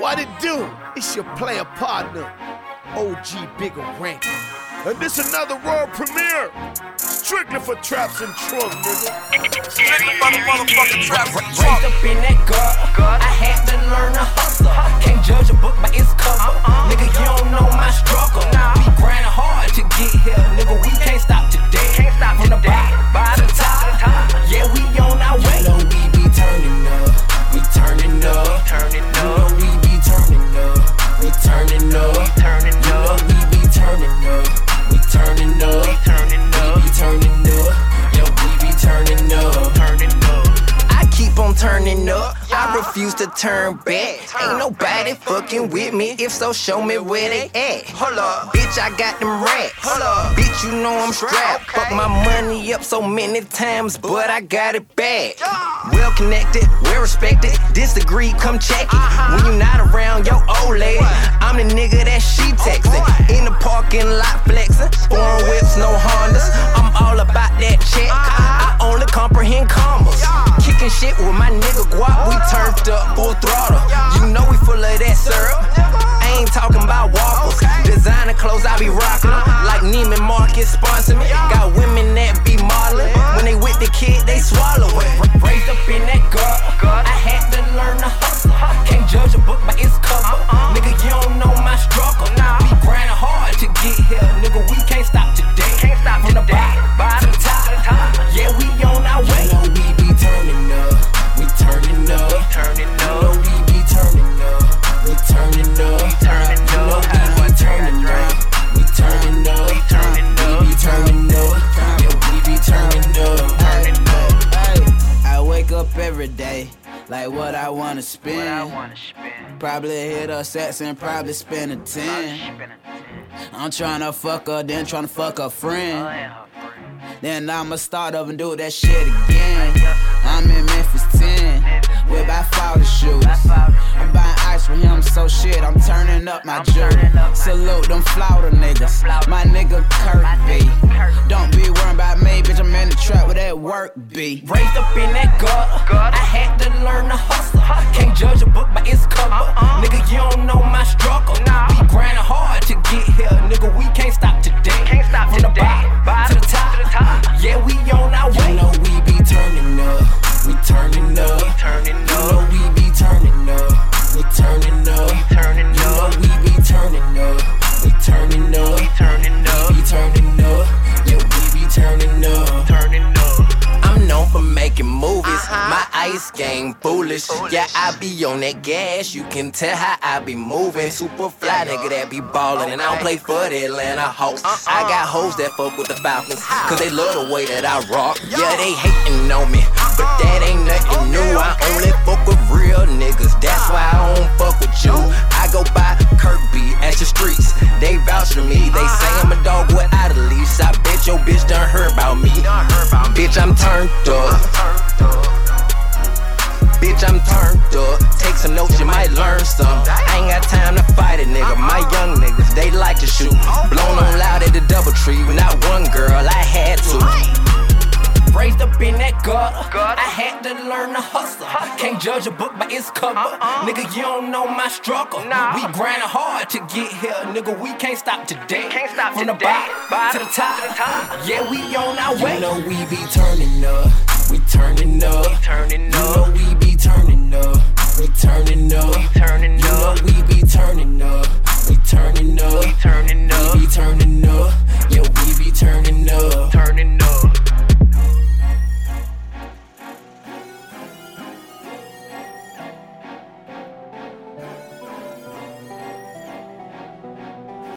what it do? It's your player partner, OG Bigger Rank. And this another world premiere. Strictly for traps and trunk, nigga. Strictly for the motherfucking traps and trunk. Raised up in that gut, I had to learn to hustle. Can't judge a book by its cover. Nigga, you don't know my struggle. We grinding hard to get here, nigga. We can't stop today. From the bottom to the top. Yeah, we on our way. You know we be turning up. We turning up. You know we be turning up. We turning up. You know we be turning up. We turning up. We be turning up. Yo, we be turning up. I keep on turning up. I refuse to turn back. Ain't nobody fucking with me. If so, show me where they at. Hold up, bitch, I got them racks. Hold up, bitch, you know I'm strapped. Fuck my money up so many times, but I got it back. Well connected, well respected. Disagree, come check it. When you not around your old lady, I'm the nigga that she texting. In the parking lot flexing. Foreign whips, no Hondas. I'm all about that check. I only comprehend commas. Kicking shit with my nigga Guap, we turned up full throttle. You know we full of that syrup. I ain't talking about waffles. Designer clothes, I be rocking them. Like Neiman Marcus sponsor me. Got women that be modeling. When they with the kid, they swallow it. Raised up in that gut, I had to learn to hustle. Can't judge a book by its cover. Nigga, you don't know my struggle. We grinding hard to get here, nigga. We can't stop today. From the bottom to the top. Yeah, we on our way. You know we be turning up. We turning up. You know we be turning up. We turning up. You know we be turning up. We turning up. We be turning up. Yeah, we be turning up. Hey, I wake up every day like what I wanna spend. Probably hit a sex and probably spend a 10. I'm tryna fuck her, then tryna fuck her friend. Then I'ma start up and do that shit again. I'm in Memphis 10 with about 40 shoes. I'm buying ice for him, so shit, I'm turning up my jewelry. Salute them Florida niggas, my nigga Kurt B. Don't be worrying about me, bitch, I'm in the trap with that work B. Raised up in that gut, I had to learn to hustle. Can't judge a book by its cover. Nigga, you don't know my struggle. We grinding hard to get here, nigga. We can't stop today. From the bottom to the top. Yeah, we on our way. You know we be turning up. We turning up. You know we be turning up. We turning up. You know we be turning up. We turning up. We be turning up. Yeah, we be turning up. I'm known for making movies. My ice game foolish. Yeah, I be on that gas. You can tell how I be moving. Super fly nigga that be ballin'. And I don't play for the Atlanta Hawks. I got hoes that fuck with the Falcons, cause they love the way that I rock. Yeah, they hating on me, but that ain't nothing new. I only fuck with real niggas. That's why I don't fuck with you. I go by Kurt B at the streets. They vouch for me. They say I'm a dog without a leash. I bet your bitch done heard about me. Bitch, I'm turned up. Bitch, I'm turned up. Take some notes, you might learn some. I ain't got time to fight a nigga. My young niggas, they like to shoot. Blown on loud at the double tree. With not one girl, I had to. Raised up in that gutter, I had to learn to hustle. Can't judge a book by its cover. Nigga, you don't know my struggle. We grinding hard to get here, nigga. We can't stop today. From the bottom to the top. Yeah, we on our way. You know we be turning up. We turning up. You know we be turning up. We turning up.